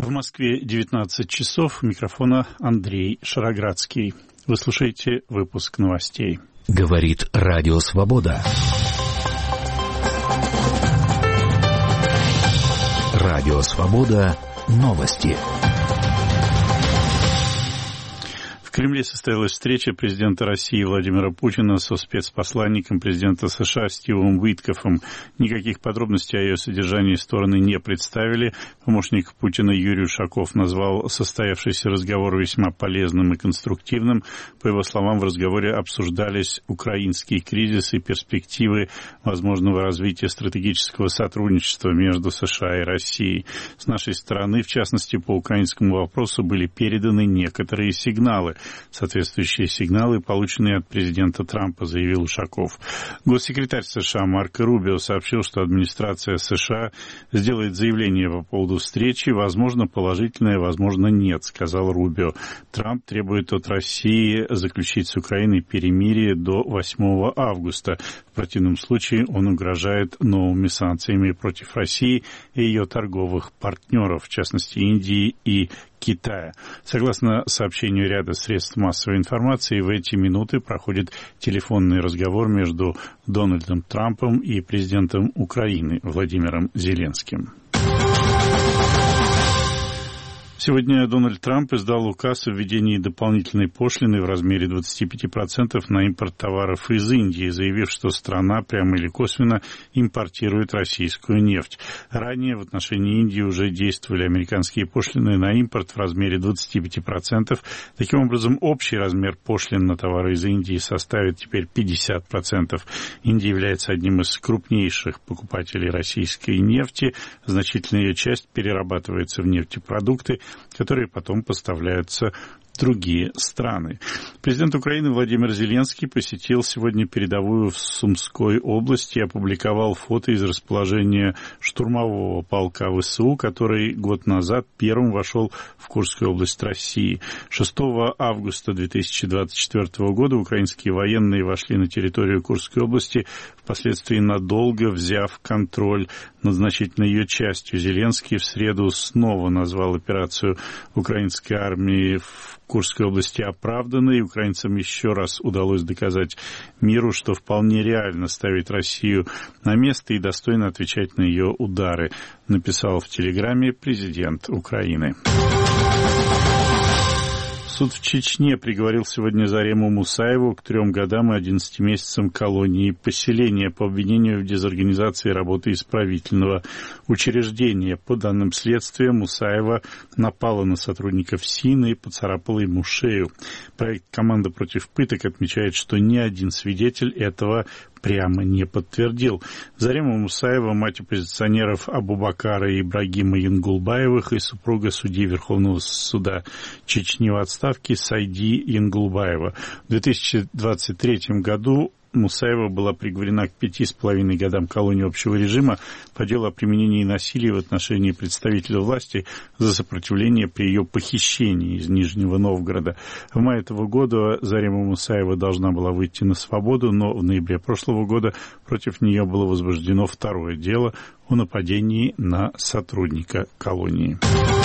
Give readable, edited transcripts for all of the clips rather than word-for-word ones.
В Москве 19 часов. У микрофона Андрей Шароградский. Вы слушаете выпуск новостей. Говорит Радио Свобода. Радио Свобода. Новости. В Кремле состоялась встреча президента России Владимира Путина со спецпосланником президента США Стивом Уиткофом. Никаких подробностей о ее содержании стороны не представили. Помощник Путина Юрий Ушаков назвал состоявшийся разговор весьма полезным и конструктивным. По его словам, в разговоре обсуждались украинский кризис и перспективы возможного развития стратегического сотрудничества между США и Россией. С нашей стороны, в частности, по украинскому вопросу были переданы некоторые сигналы. Соответствующие сигналы, полученные от президента Трампа, заявил Ушаков. Госсекретарь США Марко Рубио сообщил, что администрация США сделает заявление по поводу встречи. Возможно, положительное, возможно, нет, сказал Рубио. Трамп требует от России заключить с Украиной перемирие до 8 августа. В противном случае он угрожает новыми санкциями против России и ее торговых партнеров, в частности, Индии и Китая. Согласно сообщению ряда средств массовой информации, в эти минуты проходит телефонный разговор между Дональдом Трампом и президентом Украины Владимиром Зеленским. Сегодня Дональд Трамп издал указ о введении дополнительной пошлины в размере 25% на импорт товаров из Индии, заявив, что страна прямо или косвенно импортирует российскую нефть. Ранее в отношении Индии уже действовали американские пошлины на импорт в размере 25%. Таким образом, общий размер пошлин на товары из Индии составит теперь 50%. Индия является одним из крупнейших покупателей российской нефти. Значительная ее часть перерабатывается в нефтепродукты, которые потом поставляются в другие страны. Президент Украины Владимир Зеленский посетил сегодня передовую в Сумской области и опубликовал фото из расположения штурмового полка ВСУ, который год назад первым вошел в Курскую область России. 6 августа 2024 года украинские военные вошли на территорию Курской области, впоследствии надолго взяв контроль над значительной ее частью. Зеленский в среду снова назвал операцию украинской армии в Курской области оправданной. Украинцам еще раз удалось доказать миру, что вполне реально ставить Россию на место и достойно отвечать на ее удары, написал в Телеграме президент Украины. Суд в Чечне приговорил сегодня Зарему Мусаеву к 3 годам и 11 месяцам колонии поселения по обвинению в дезорганизации работы исправительного учреждения. По данным следствия, Мусаева напала на сотрудников СИН и поцарапала ему шею. Проект «Команда против пыток» отмечает, что ни один свидетель этого прямо не подтвердил. Зарема Мусаева, мать оппозиционеров Абубакара и Ибрагима Янгулбаевых и супруга судьи Верховного суда Чечни в отставке Сайди Янгулбаева. В 2023 году Мусаева была приговорена к 5,5 годам колонии общего режима по делу о применении насилия в отношении представителя власти за сопротивление при ее похищении из Нижнего Новгорода. В мае этого года Зарема Мусаева должна была выйти на свободу, но в ноябре прошлого года против нее было возбуждено второе дело о нападении на сотрудника колонии.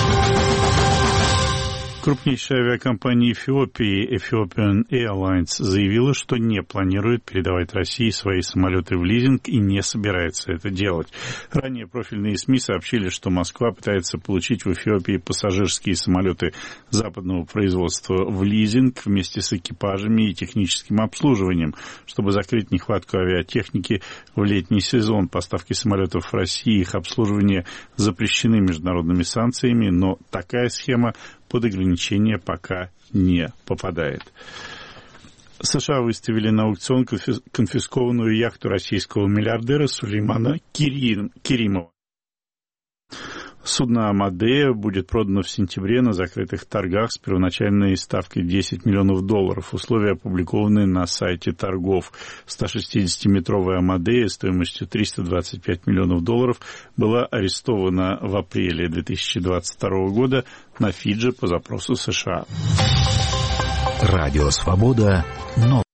Крупнейшая авиакомпания Эфиопии Ethiopian Airlines заявила, что не планирует передавать России свои самолеты в лизинг и не собирается это делать. Ранее профильные СМИ сообщили, что Москва пытается получить в Эфиопии пассажирские самолеты западного производства в лизинг вместе с экипажами и техническим обслуживанием, чтобы закрыть нехватку авиатехники в летний сезон. Поставки самолетов в России и их обслуживание запрещены международными санкциями, но такая схема под ограничения пока не попадает. США выставили на аукцион конфискованную яхту российского миллиардера Сулеймана Керимова. Судно «Амадея» будет продано в сентябре на закрытых торгах с первоначальной ставкой $10 миллионов. Условия опубликованы на сайте торгов. 160-метровая «Амадея» стоимостью $325 миллионов была арестована в апреле 2022 года на Фиджи по запросу США. Радио «Свобода».